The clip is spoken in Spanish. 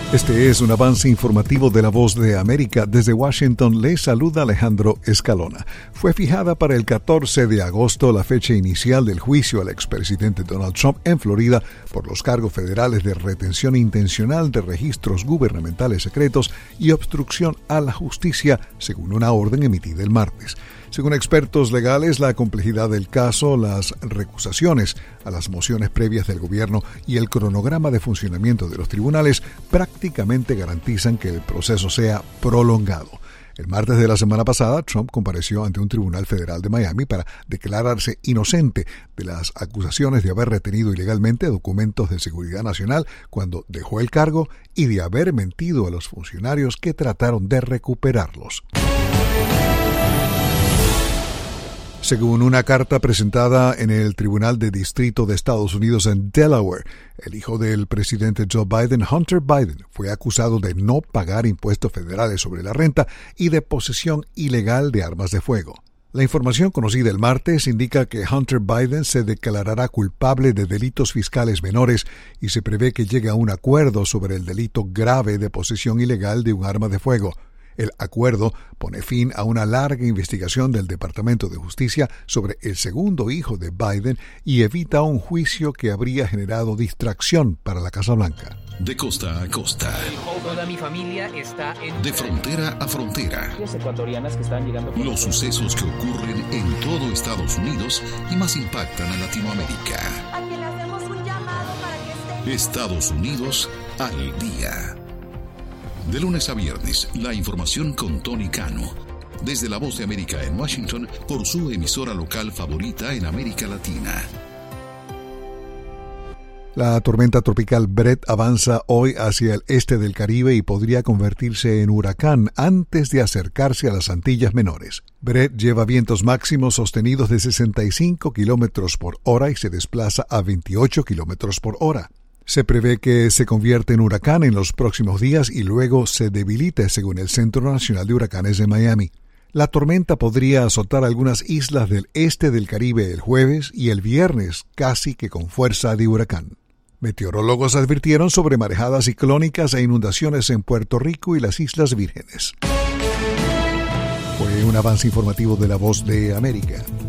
Este es un avance informativo de La Voz de América. Desde Washington les saluda Alejandro Escalona. Fue fijada para el 14 de agosto la fecha inicial del juicio al expresidente Donald Trump en Florida por los cargos federales de retención intencional de registros gubernamentales secretos y obstrucción a la justicia, según una orden emitida el martes. Según expertos legales, la complejidad del caso, las recusaciones a las mociones previas del gobierno y el cronograma de funcionamiento de los tribunales prácticamente garantizan que el proceso sea prolongado. El martes de la semana pasada, Trump compareció ante un tribunal federal de Miami para declararse inocente de las acusaciones de haber retenido ilegalmente documentos de seguridad nacional cuando dejó el cargo y de haber mentido a los funcionarios que trataron de recuperarlos. Según una carta presentada en el Tribunal de Distrito de Estados Unidos en Delaware, el hijo del presidente Joe Biden, Hunter Biden, fue acusado de no pagar impuestos federales sobre la renta y de posesión ilegal de armas de fuego. La información conocida el martes indica que Hunter Biden se declarará culpable de delitos fiscales menores y se prevé que llegue a un acuerdo sobre el delito grave de posesión ilegal de un arma de fuego. El acuerdo pone fin a una larga investigación del Departamento de Justicia sobre el segundo hijo de Biden y evita un juicio que habría generado distracción para la Casa Blanca. De costa a costa. Toda mi familia está en... De frontera a frontera. Ecuatorianas que están llegando... Los sucesos que ocurren en todo Estados Unidos y más impactan a Latinoamérica. A quien le hacemos un llamado para que esté... Estados Unidos al día. De lunes a viernes, la información con Tony Cano. Desde La Voz de América en Washington, por su emisora local favorita en América Latina. La tormenta tropical Brett avanza hoy hacia el este del Caribe y podría convertirse en huracán antes de acercarse a las Antillas Menores. Brett lleva vientos máximos sostenidos de 65 kilómetros por hora y se desplaza a 28 kilómetros por hora. Se prevé que se convierta en huracán en los próximos días y luego se debilite, según el Centro Nacional de Huracanes de Miami. La tormenta podría azotar algunas islas del este del Caribe el jueves y el viernes, casi que con fuerza de huracán. Meteorólogos advirtieron sobre marejadas ciclónicas e inundaciones en Puerto Rico y las Islas Vírgenes. Fue un avance informativo de La Voz de América.